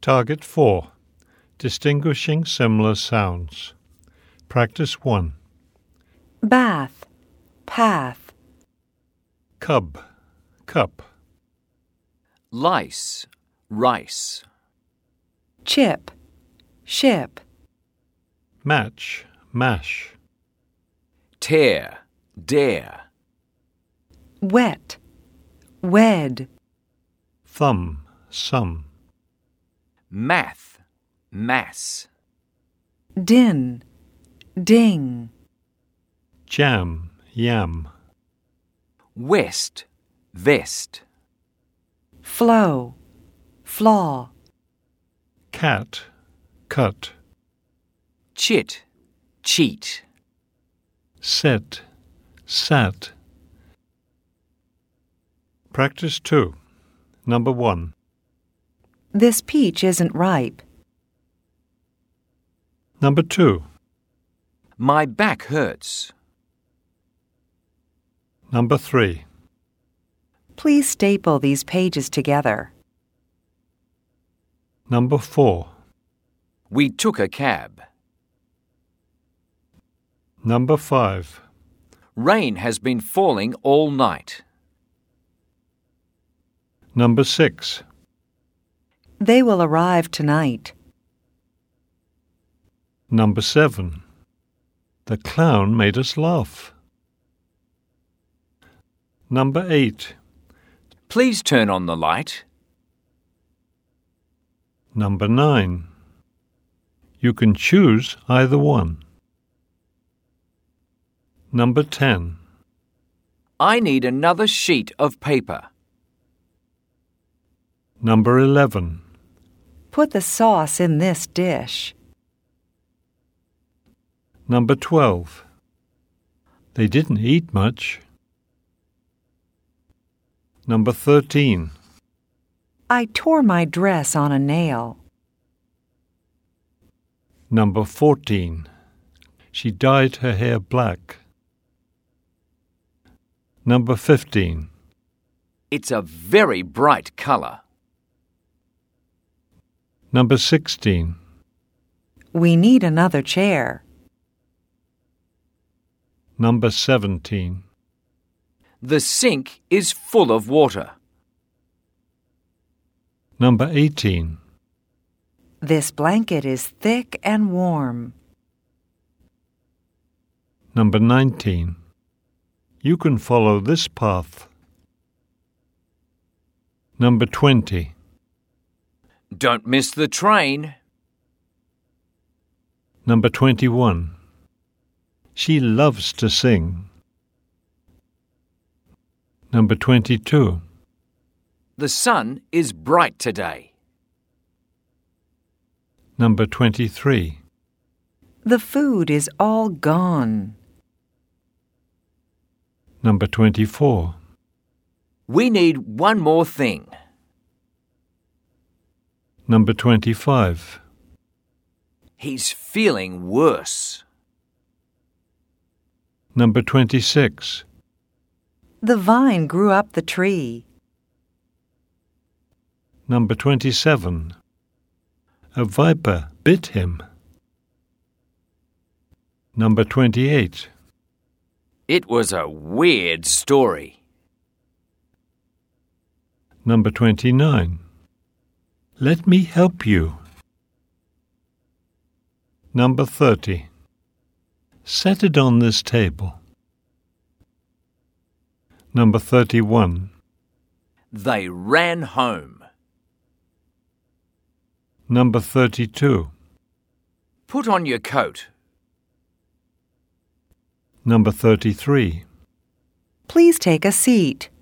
Target 4. Distinguishing similar sounds. Practice 1. Bath, path. Cub, cup. Lice, rice. Chip, ship. Match, mash. Tear, dare. Wet, wed. Thumb, sum. Math, mass. Din, ding. Jam, yam. West, vest. Flow, flaw. Cat, cut. Chit, cheat. Set, sat. Practice 2. Number 1. This peach isn't ripe. Number 2. My back hurts. Number 3. Please staple these pages together. Number 4. We took a cab. Number 5. Rain has been falling all night. Number 6. They will arrive tonight. Number 7. The clown made us laugh. Number 8. Please turn on the light. Number 9. You can choose either one. Number 10. I need another sheet of paper. Number 11. Put the sauce in this dish. Number 12. They didn't eat much. Number 13. I tore my dress on a nail. Number 14. She dyed her hair black. Number 15. It's a very bright colour. Number 16. We need another chair. Number 17. The sink is full of water. Number 18. This blanket is thick and warm. Number 19. You can follow this path. Number 20. Don't miss the train. Number 21. She loves to sing. Number 22. The sun is bright today. Number 23. The food is all gone. Number 24. We need one more thing. Number 25. He's feeling worse. Number 26. The vine grew up the tree. Number 27. A viper bit him. Number 28. It was a weird story. Number 29. Let me help you. Number 30. Set it on this table. Number 31. They ran home. Number 32. Put on your coat. Number 33. Please take a seat.